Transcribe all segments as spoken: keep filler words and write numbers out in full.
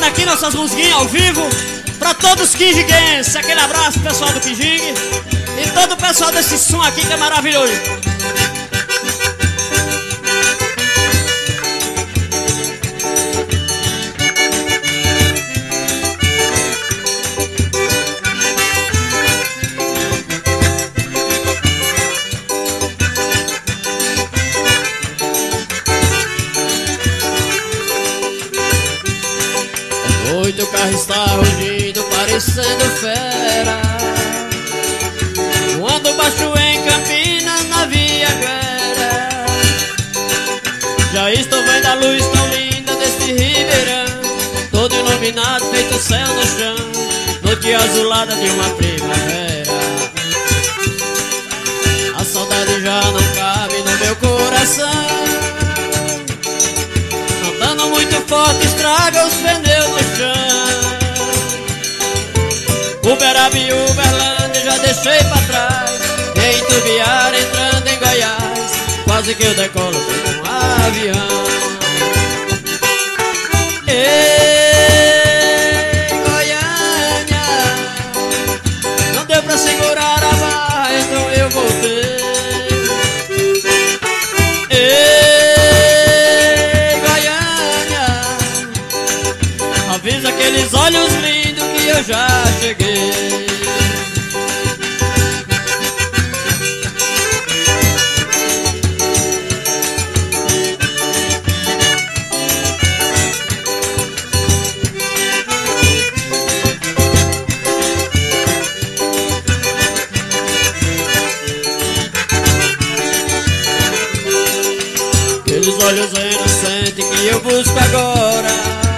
aqui nossas musiquinhas ao vivo pra todos os quinjiguenses. Aquele abraço pro pessoal do Quinjigue e todo o pessoal desse som aqui que é maravilhoso. Teu carro está rugindo, parecendo fera. Quando baixo em Campinas, na Viaguera, já estou vendo a luz tão linda deste ribeirão, todo iluminado, feito céu no chão, noite azulada de uma primavera. A saudade já não cabe no meu coração, andando muito forte estraga os pneus no chão. Uberaba e Uberlândia já deixei pra trás, em Tubiara entrando em Goiás, quase que eu decolo feito um avião. Ei, Goiânia, não deu pra segurar a barra, então eu voltei. Ei, Goiânia, avisa aqueles olhos lindos que eu já cheguei. Aqueles olhos inocentes que eu busco agora,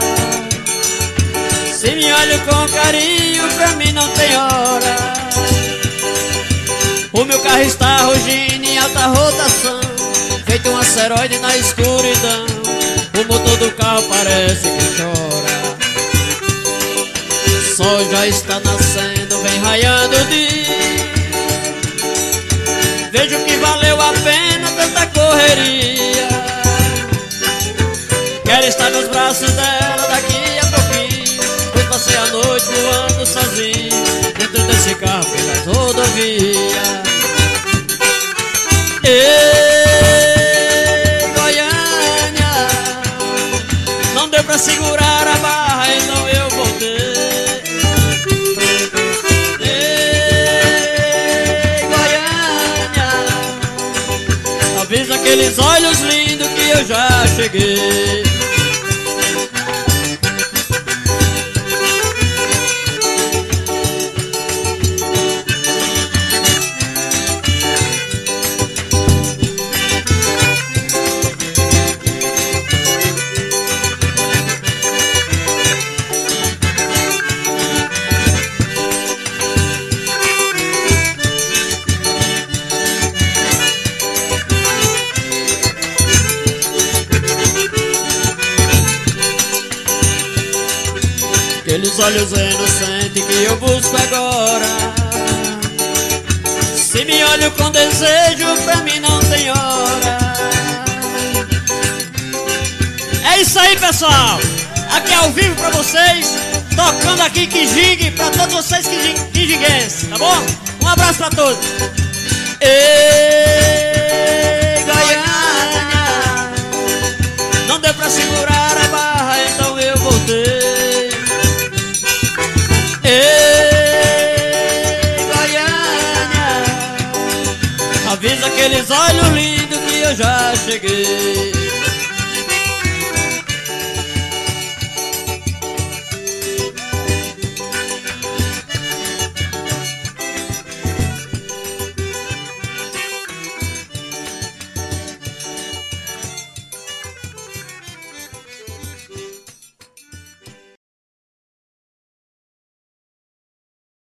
se me olho com carinho, pra mim não tem hora. O meu carro está rugindo em alta rotação, feito um asteroide na escuridão. O motor do carro parece que chora. O sol já está nascendo, vem raiando o dia. Vejo que valeu a pena tanta correria. Quero estar nos braços dela daqui a pouquinho, pois passei a noite voando sozinho dentro desse carro pelas rodovias. Ei, Goiânia, não deu pra segurar a barra, então eu voltei. Ei, Goiânia, avisa aqueles olhos lindos que eu já cheguei. Aqueles olhos inocentes que eu busco agora, se me olho com desejo, pra mim não tem hora. É isso aí, pessoal, aqui ao vivo pra vocês, tocando aqui Quinjigue, pra todos vocês quinjiguenses, tá bom? Um abraço pra todos. Ei, Goiânia, não deu pra segurar a barra, então eu voltei. Ei, Goiânia, avisa aqueles olhos lindos que eu já cheguei.